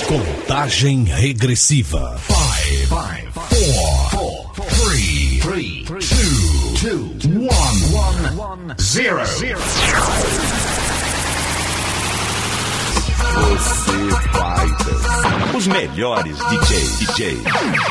Contagem regressiva. 5, 4, 3, 2, 1, 0. Você vai dançar. Os melhores DJ.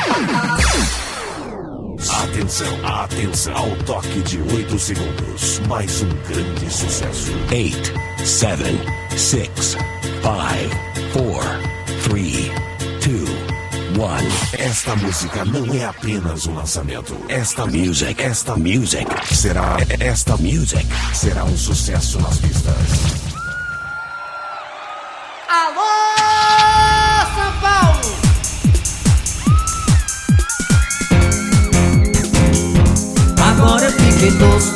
Atenção, ao toque de 8 segundos. Mais um grande sucesso. 8, 7, 6, 5, 4, 3, 2, 1. Esta música não é apenas um lançamento. Esta music será um sucesso nas pistas. Alô, São Paulo! Agora eu fiquei doce.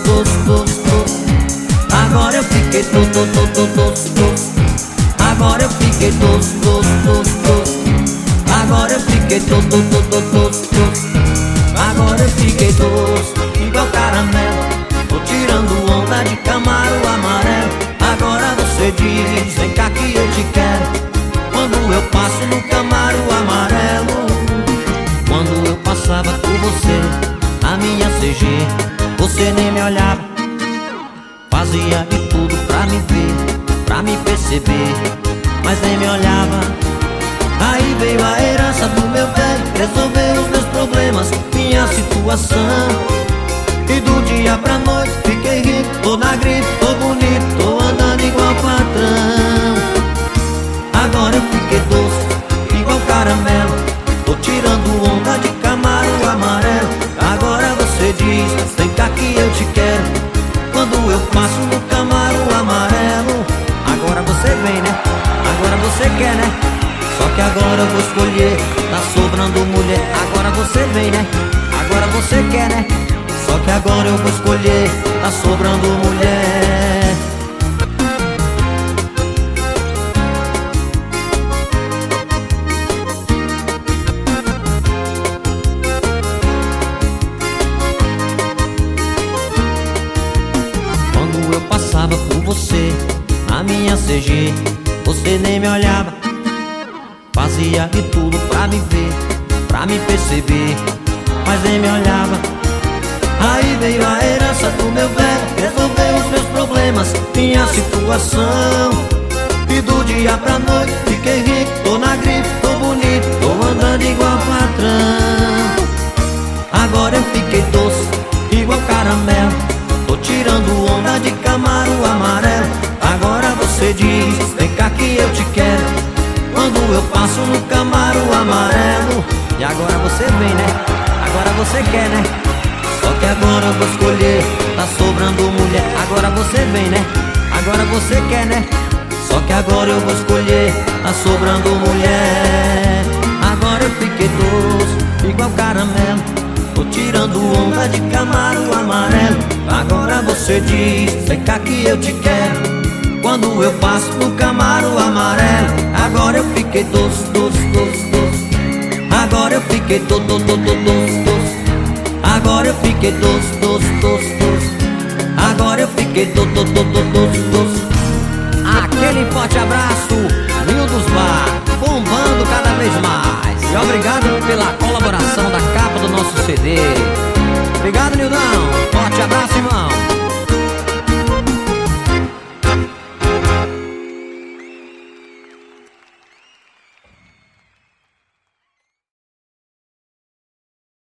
Agora eu fiquei doce. Agora eu fiquei doce. Agora eu fiquei doce. Agora eu fiquei doce, igual caramelo. Tô tirando onda de Camaro amarelo. Agora você diz, vem cá que eu te quero. Quando eu passo no Camaro amarelo. Quando eu passava por você, a minha CG, você nem me olhava. Fazia de tudo pra me ver, pra me perceber, mas nem me olhava. Aí veio a herança do meu velho, resolveu os meus problemas, minha situação. E do dia pra noite fiquei rico, tô na grife, tô bonito, tô andando igual patrão. Agora eu fiquei doce, igual caramelo. Tô tirando onda de Camaro amarelo. Agora você diz, vem cá que eu te quero. Quando eu passo no Camaro amarelo. Agora você vem, né? Agora você quer, né? Só que agora eu vou escolher, tá sobrando mulher. Agora você vem, né? Agora você quer, né? Só que agora eu vou escolher, tá sobrando mulher. Quando eu passava por você, na minha CG, você nem me olhava. Fazia de tudo pra me ver, pra me perceber, mas nem me olhava. Aí veio a herança do meu velho, resolveu os meus problemas, minha situação. E do dia pra noite fiquei rico, tô na grife, tô bonito, tô andando igual patrão. Agora eu fiquei doce, igual caramelo. Tô tirando onda de Camaro amarelo. Agora você diz, vem cá que eu te quero. Quando eu passo no Camaro amarelo. E agora você vem, né? Agora você quer, né? Só que agora eu vou escolher, tá sobrando mulher. Agora você vem, né? Agora você quer, né? Só que agora eu vou escolher, tá sobrando mulher. Agora eu fiquei doce, igual caramelo. Tô tirando onda de Camaro amarelo. Agora você diz, vem cá que eu te quero. Quando eu passo no Camaro amarelo. Agora eu fiquei doce. Agora eu fiquei doce. Agora eu fiquei doce. Agora eu fiquei doce. Aquele forte abraço.